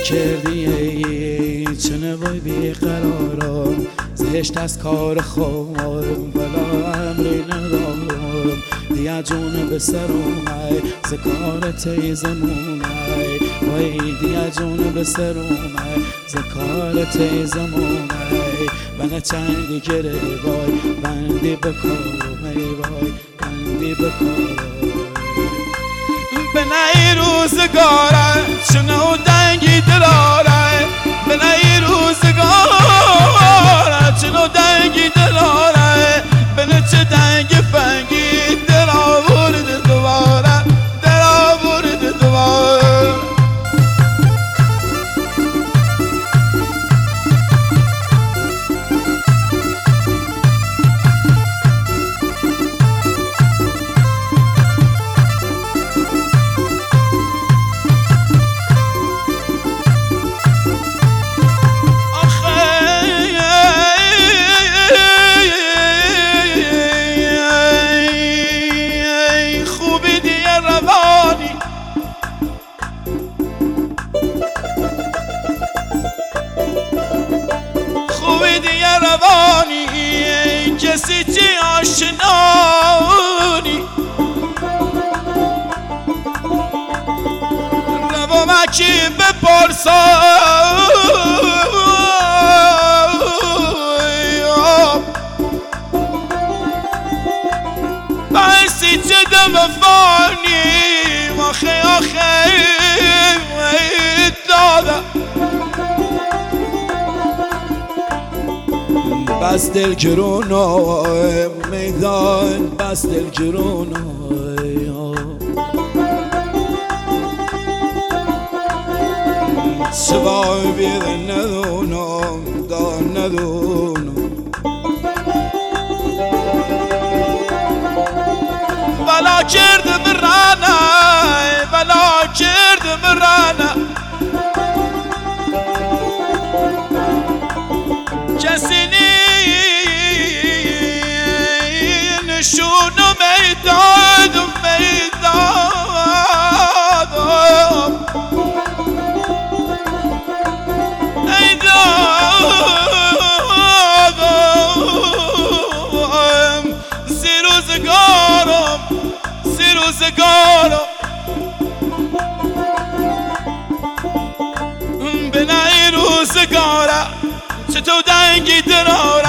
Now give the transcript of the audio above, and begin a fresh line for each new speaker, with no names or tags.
کردی چنه وای بیقرارم زشت از کار خودم ولا امری ندارم دیا جون به سر اومد ز کار تیزمونای وای دیا جون به سر اومد ز کار تیزمونای من چندی گره وای بندی بکارم ای وای بندی بکارم به نی روزگاره چنو دنگی دلاره به نی روزگاره چنو دنگی دلاره به نه چه دنگ فنگی دل آورد دوباره دل آورد دوباره کسی چی آشنانی روا مکی بپرسم بسی چه دم فانی آخه آخه داده بس دل گرونای میدان بس دل گرونای سوای بیده ندونم دا ندونم بلا کردم رانه بلا کردم رانه کسی نشونو میدادم سی روزگارم به نی روزگاره چطور دنگی دراره